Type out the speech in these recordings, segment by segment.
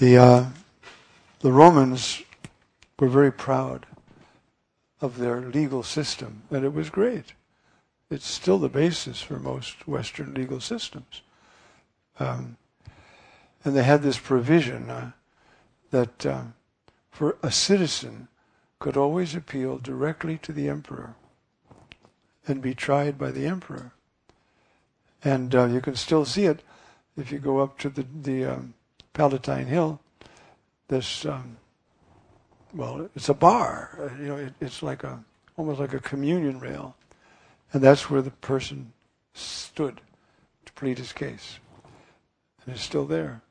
The Romans were very proud of their legal system, and it was great. It's still the basis for most Western legal systems. And they had this provision that for a citizen could always appeal directly to the emperor and be tried by the emperor. And you can still see it if you go up to the Palatine Hill. This, it's a bar. It's like almost like a communion rail, and that's where the person stood to plead his case, and it's still there.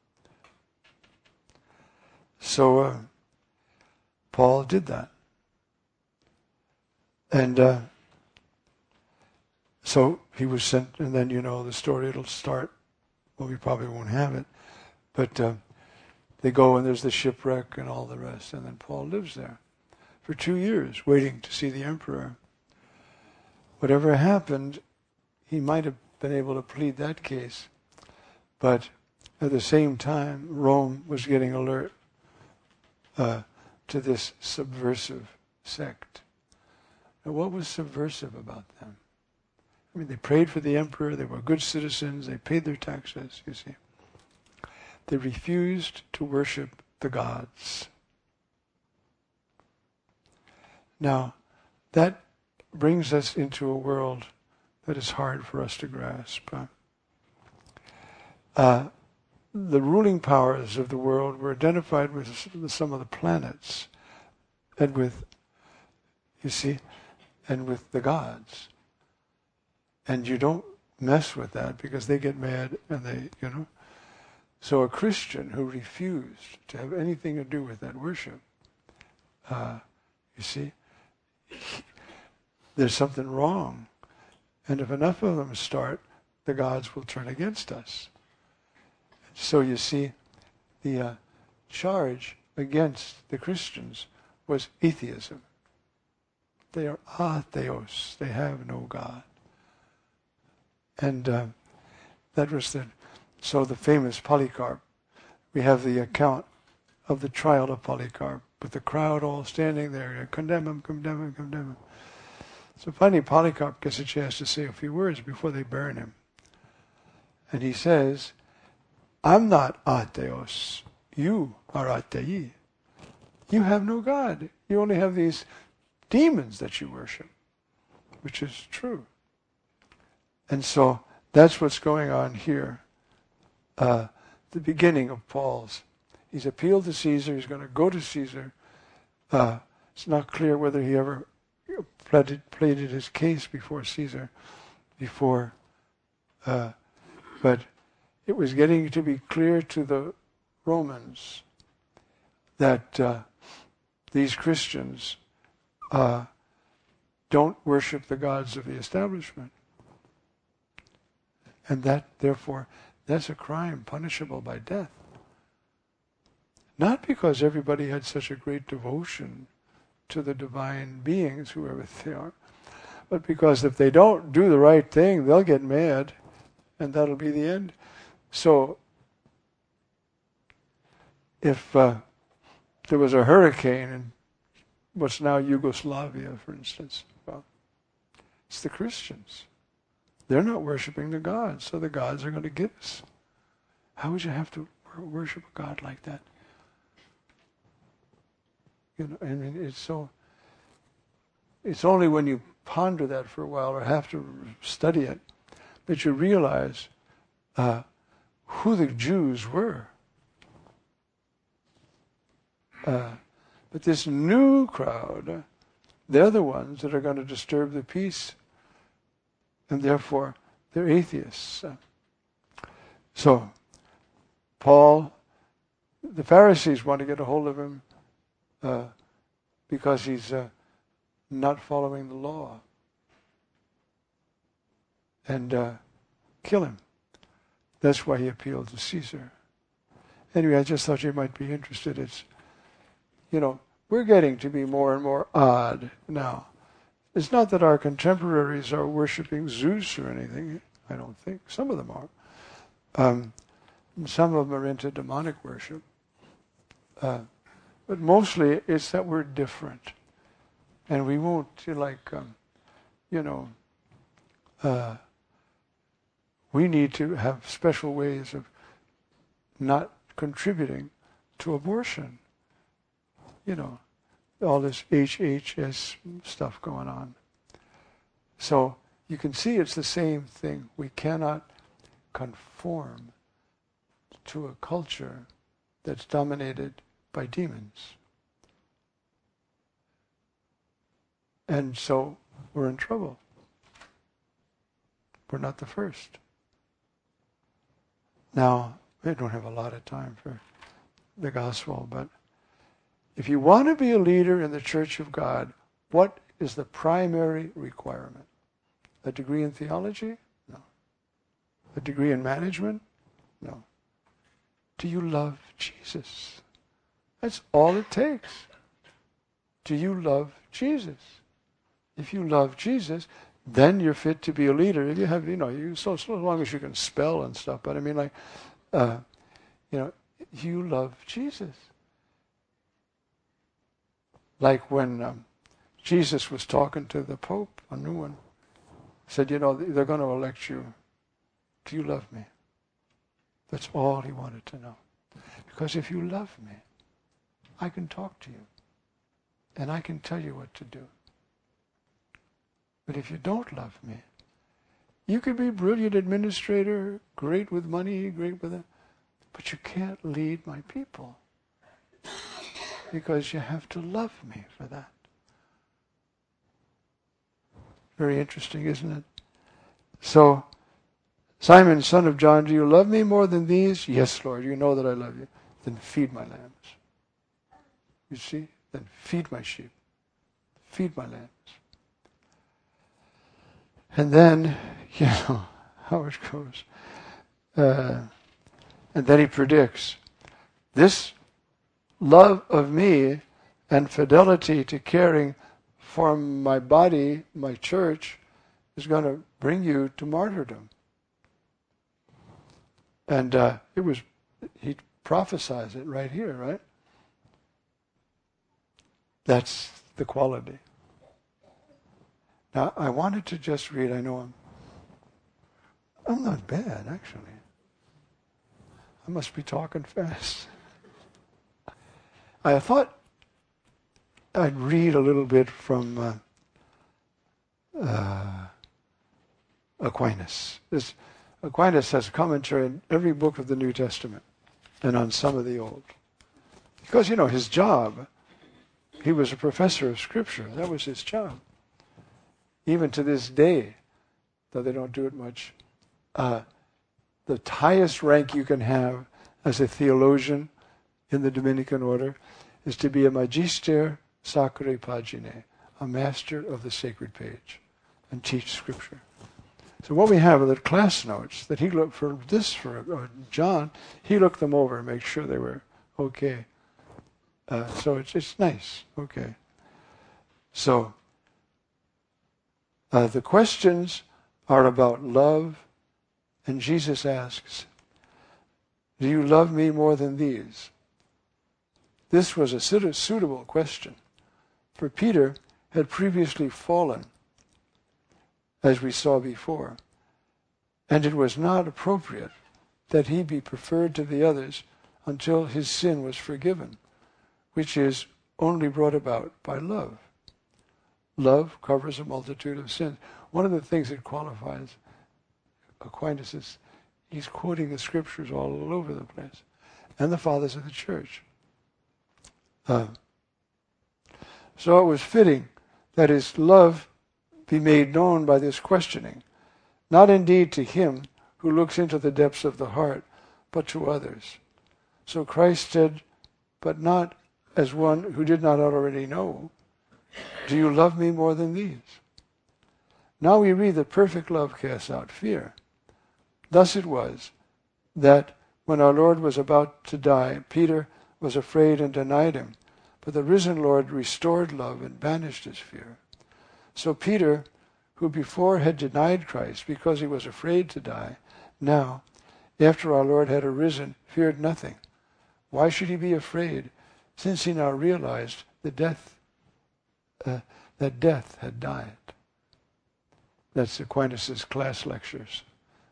So Paul did that, and so he was sent. And then the story. It'll start. Well, we probably won't have it, but they go and there's the shipwreck and all the rest, and then Paul lives there for 2 years, waiting to see the emperor. Whatever happened, he might have been able to plead that case, but at the same time, Rome was getting alert to this subversive sect. Now, what was subversive about them? I mean, they prayed for the emperor, they were good citizens, they paid their taxes, you see. They refused to worship the gods. Now, that brings us into a world that is hard for us to grasp. The ruling powers of the world were identified with some of the planets and with the gods. And you don't mess with that because they get mad and So a Christian who refused to have anything to do with that worship, there's something wrong. And if enough of them start, the gods will turn against us. So you see, the charge against the Christians was atheism. They are atheos. They have no God. And that was So the famous Polycarp, we have the account of the trial of Polycarp, with the crowd all standing there, condemn him, condemn him, condemn him. So finally Polycarp gets a chance to say a few words before they burn him. And he says, I'm not atheos, you are athei. You have no God. You only have these demons that you worship, which is true. And so that's what's going on here. The beginning of Paul's. He's appealed to Caesar. He's going to go to Caesar. It's not clear whether he ever pleaded his case before Caesar, but it was getting to be clear to the Romans that these Christians don't worship the gods of the establishment. And that, therefore, that's a crime punishable by death. Not because everybody had such a great devotion to the divine beings, whoever they are, but because if they don't do the right thing, they'll get mad, and that'll be the end. So, if there was a hurricane in what's now Yugoslavia, for instance, well, it's the Christians. They're not worshiping the gods, so the gods are going to get us. How would you have to worship a God like that? It's only when you ponder that for a while or have to study it that you realize who the Jews were. But this new crowd, they're the ones that are going to disturb the peace, and therefore they're atheists. So, Paul, the Pharisees want to get a hold of him because he's not following the law, and kill him. That's why he appealed to Caesar. Anyway, I just thought you might be interested. It's, we're getting to be more and more odd now. It's not that our contemporaries are worshiping Zeus or anything. I don't think. Some of them are. Some of them are into demonic worship. But mostly it's that we're different. And we won't, we need to have special ways of not contributing to abortion. All this HHS stuff going on. So you can see it's the same thing. We cannot conform to a culture that's dominated by demons. And so we're in trouble. We're not the first. Now, we don't have a lot of time for the gospel, but if you want to be a leader in the Church of God, what is the primary requirement? A degree in theology? No. A degree in management? No. Do you love Jesus? That's all it takes. Do you love Jesus? If you love Jesus, then you're fit to be a leader. If you have, so long as you can spell and stuff. But I mean, you love Jesus. Like when Jesus was talking to the Pope, a new one, said, they're going to elect you. Do you love me? That's all he wanted to know. Because if you love me, I can talk to you. And I can tell you what to do. But if you don't love me, you could be a brilliant administrator, great with money, great with it, but you can't lead my people. Because you have to love me for that. Very interesting, isn't it? So, Simon, son of John, do you love me more than these? Yes, Lord, you know that I love you. Then feed my lambs. You see? Then feed my sheep. Feed my lambs. And then, how it goes. And then he predicts, this love of me and fidelity to caring for my body, my church, is going to bring you to martyrdom. And he prophesies it right here, right? That's the quality. Now, I wanted to just read, I know I'm not bad, actually. I must be talking fast. I thought I'd read a little bit from Aquinas. Aquinas has a commentary in every book of the New Testament and on some of the Old. Because, his job, he was a professor of Scripture. That was his job. Even to this day, though they don't do it much, the highest rank you can have as a theologian in the Dominican order is to be a magister sacrae paginae, a master of the sacred page, and teach Scripture. So what we have are the class notes that he looked for John. He looked them over and made sure they were okay. So it's nice. Okay. So the questions are about love, and Jesus asks, do you love me more than these? This was a suitable question, for Peter had previously fallen, as we saw before, and it was not appropriate that he be preferred to the others until his sin was forgiven, which is only brought about by love. Love covers a multitude of sins. One of the things that qualifies Aquinas is he's quoting the Scriptures all over the place, and the fathers of the church. So it was fitting that his love be made known by this questioning, not indeed to him who looks into the depths of the heart, but to others. So Christ said, but not as one who did not already know, do you love me more than these? Now we read that perfect love casts out fear. Thus it was that when our Lord was about to die, Peter was afraid and denied him. But the risen Lord restored love and banished his fear. So Peter, who before had denied Christ because he was afraid to die, now, after our Lord had arisen, feared nothing. Why should he be afraid? since he now realized that death had died. That's Aquinas' class lectures.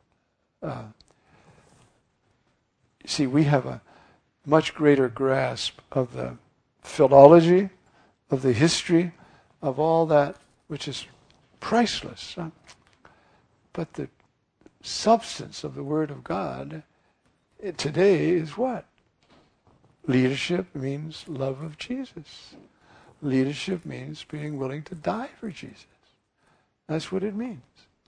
See, we have a much greater grasp of the philology, of the history, of all that which is priceless. But the substance of the Word of God today is what? Leadership means love of Jesus. Leadership means being willing to die for Jesus. That's what it means.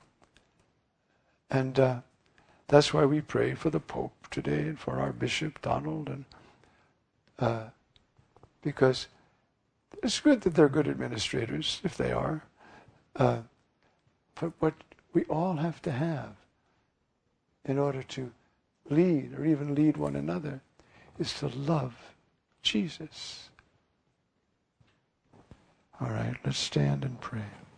And that's why we pray for the Pope today and for our Bishop Donald, and because it's good that they're good administrators, if they are. But what we all have to have in order to lead, or even lead one another, is to love Jesus. All right, let's stand and pray.